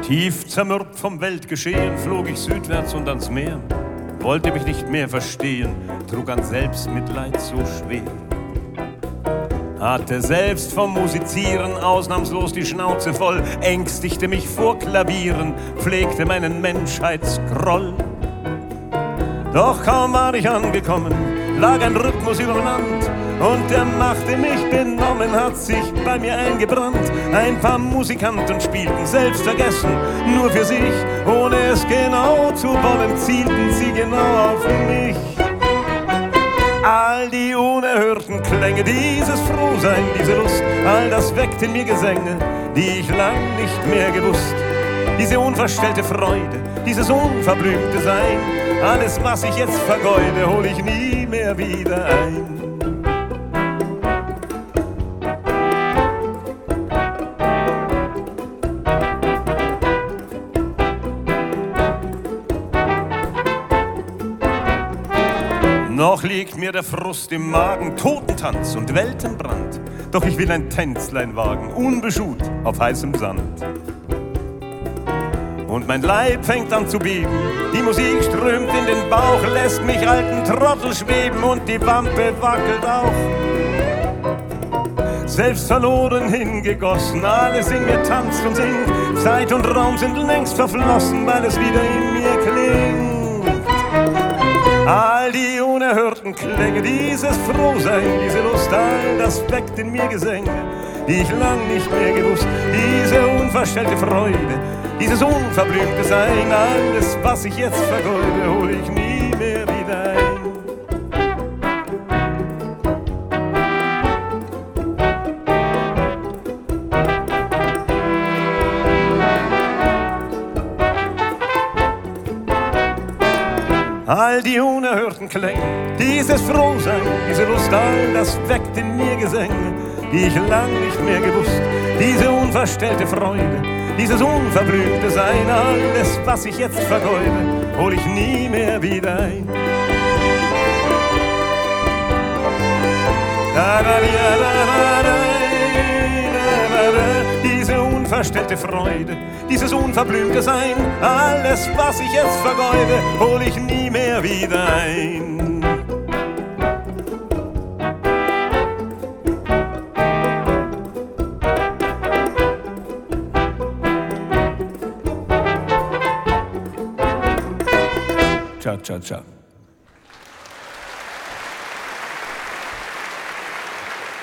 Tief zermürbt vom Weltgeschehen flog ich südwärts und ans Meer, wollte mich nicht mehr verstehen, trug an Selbstmitleid so schwer. Hatte selbst vom Musizieren ausnahmslos die Schnauze voll, ängstigte mich vor Klavieren, pflegte meinen Menschheitsgroll. Doch kaum war ich angekommen, lag ein Rhythmus überm Land, und der machte mich benommen, hat sich bei mir eingebrannt. Ein paar Musikanten spielten selbstvergessen, nur für sich, ohne es genau zu wollen, zielten sie genau auf mich. All die unerhörten Klänge, dieses Frohsein, diese Lust, all das weckt in mir Gesänge, die ich lang nicht mehr gewusst. Diese unverstellte Freude, dieses unverblümte Sein, alles, was ich jetzt vergeude, hol ich nie mehr wieder ein. Noch liegt mir der Frust im Magen, Totentanz und Weltenbrand. Doch ich will ein Tänzlein wagen, unbeschuht auf heißem Sand. Und mein Leib fängt an zu beben, die Musik strömt in den Bauch, lässt mich alten Trottel schweben und die Wampe wackelt auch. Selbst verloren hingegossen, alles in mir tanzt und singt. Zeit und Raum sind längst verflossen, weil es wieder in mir klingt. All die unerhörten Klänge, dieses Frohsein, diese Lust, all das weckt in mir Gesänge, die ich lang nicht mehr gewusst. Diese unverstellte Freude, dieses unverblümte Sein, alles, was ich jetzt vergeude, hol ich nie mehr wieder ein. All die unerhörten Klänge, dieses Frohsein, diese Lust, all das weckt in mir Gesänge, die ich lang nicht mehr gewusst. Diese unverstellte Freude, dieses unverblümte Sein, alles, was ich jetzt vergeude, hol ich nie mehr wieder ein. Diese unverstellte Freude, dieses unverblümte Sein, alles, was ich jetzt vergeude, hol ich nie mehr wieder ein. Ciao, ciao, ciao.